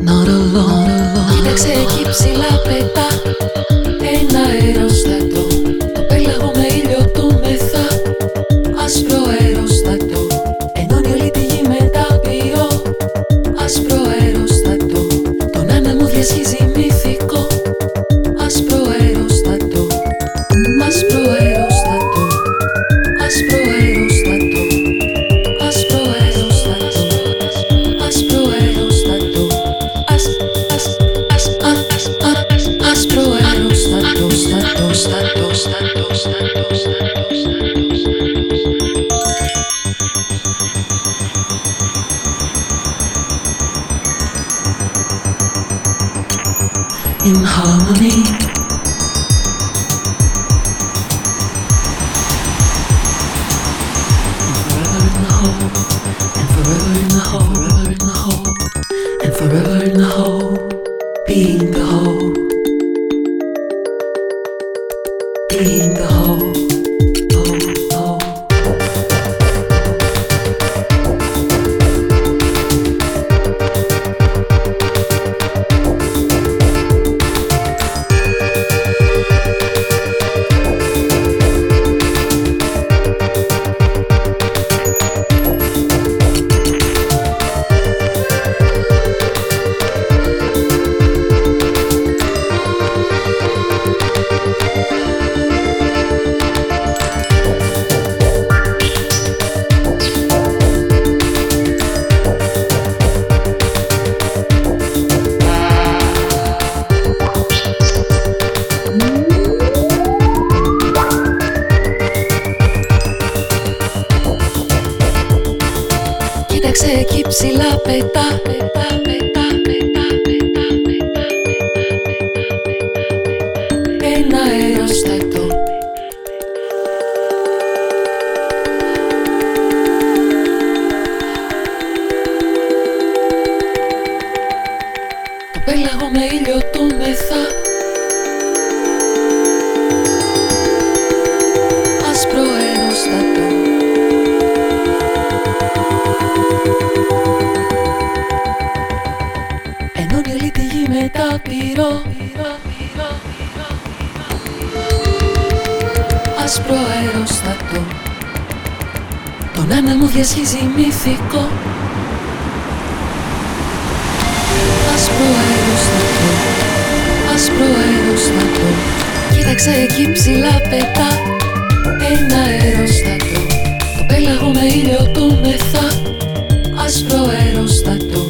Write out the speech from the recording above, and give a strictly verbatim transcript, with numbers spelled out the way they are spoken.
not alone. Κοίταξε εκεί ψηλά πετά ένα αεροστάτο. Το πέλαγο με ήλιο του μεθά. Άσπρο αεροστάτο. Ενώνει όλη τη γη με τα πυρό. Άσπρο αεροστάτο. Τον άνεμο διασχίζει μυθικό. Άσπρο αεροστάτο. Άσπρο αεροστάτο. Άσπρο αεροστάτο. Άσπρο αεροστάτο. Άσπρο αεροστάτο. Ας, ας, ας, ας, ας, άσπρο αεροστάτο. Στάτο, στάτο, στάτο, στάτο, στάτο, in harmony. And forever in the whole, forever in the whole, and forever in the whole, being the whole, being the whole, whole, whole. Κοίταξε εκεί ψηλά πετά, πετά, πετά, πετά, πετά, πετά, πετά, ένα αεροστάτο. Το πέλαγο με ήλιο του μεθά. Άσπρο αεροστάτο. Ενώνει όλη τη γη με τα πυρό. Άσπρο αεροστάτο. Τον άνεμο διασχίζει μυθικό. Άσπρο αεροστάτο. Άσπρο αεροστάτο. Κοίταξε εκεί ψηλά πετά ένα αεροστάτο. Το πέλαγο με ήλιο του μεθά. Άσπρο αεροστάτο.